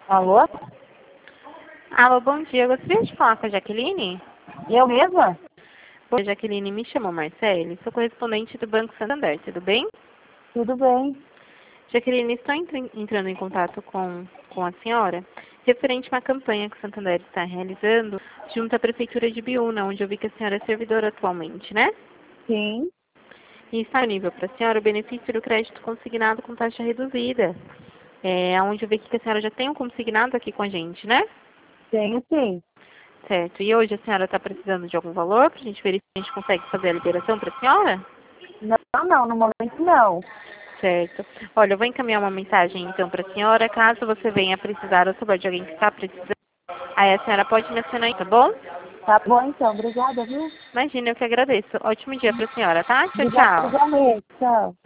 Alô? Alô, bom dia. Eu gostaria de falar com a Jaqueline. Eu mesma? Oi, Jaqueline, me chamo Marcele, sou correspondente do Banco Santander, tudo bem? Tudo bem. Jaqueline, estou entrando em contato com a senhora referente a uma campanha que o Santander está realizando junto à Prefeitura de Biúna, onde eu vi que a senhora é servidora atualmente, né? Sim, E está disponível para a senhora o benefício do crédito consignado com taxa reduzida, onde eu vi que a senhora já tem um consignado aqui com a gente, né? tenho sim. Certo. E hoje a senhora está precisando de algum valor para a gente ver se a gente consegue fazer a liberação para a senhora? Não, no momento não. Certo. Olha, eu vou encaminhar uma mensagem então para a senhora. Caso você venha precisar ou souber de alguém que está precisando, aí a senhora pode me acionar aí, tá bom? Tá bom então, obrigada, viu? Imagina, eu que agradeço. Ótimo dia para a senhora, tá? Tchau, Obrigada tchau. igualmente, tchau.